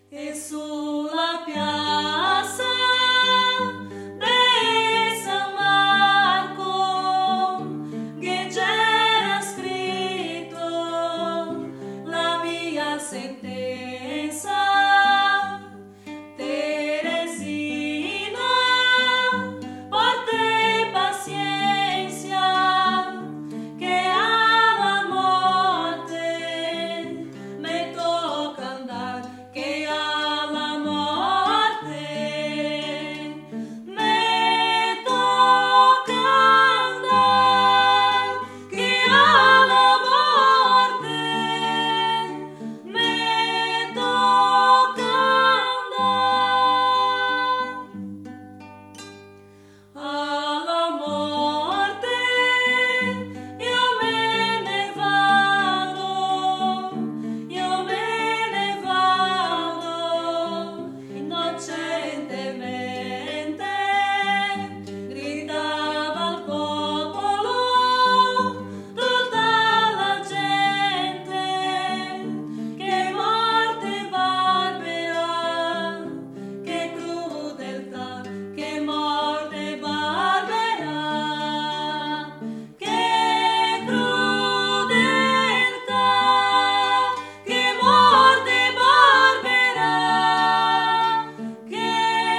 E sulla piazza di San Marco che c'era scritto la mia sentenza. Teresina, porte pazienza che alla morte me tocca andar, che alla morte me tocca andar, che alla morte me tocca andar. Alla morte io me ne vado, innocentemente, gridava al popolo tutta la gente, che morte barbara, che crudeltà, che morte barbara, che crudeltà, che morte barbara, che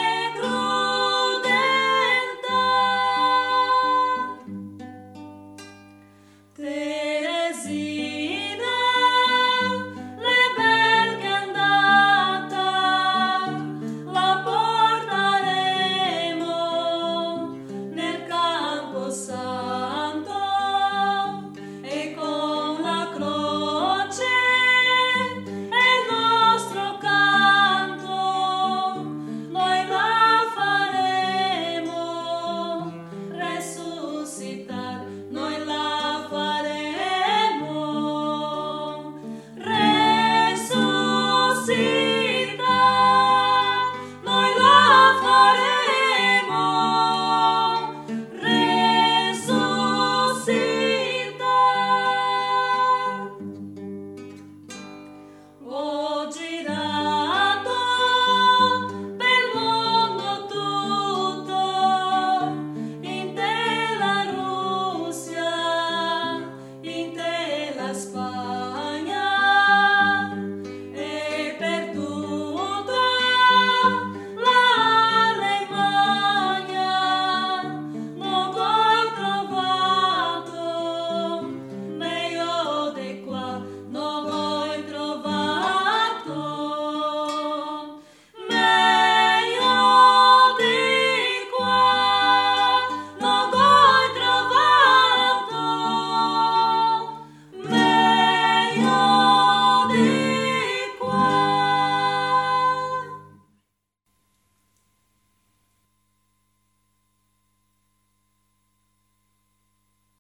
crudeltà. Teresina, le bel che è andata, la porteremo nel campo santo e con la croce e il nostro canto noi la faremo resuscitar, noi la faremo resuscitar.